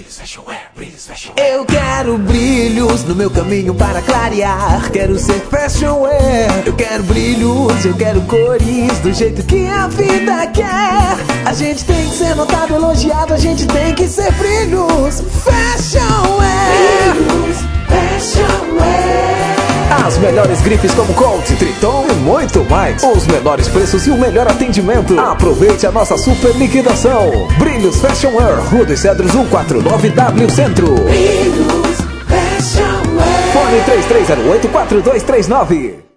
Eu quero brilhos no meu caminho para clarear. Quero ser fashion wear. Eu quero brilhos, eu quero cores do jeito que a vida quer. A gente tem que ser notado, elogiado. A gente tem que ser brilhos. Fashion wear. Brilhos, fashion wear. As melhores grifes como Colt, Triton e muito mais. Os menores preços e o melhor atendimento. Aproveite a nossa super liquidação. Brilhos Fashion Wear, Rua dos Cedros 149W Centro. Brilhos Fashion Wear. Fone 3308-4239.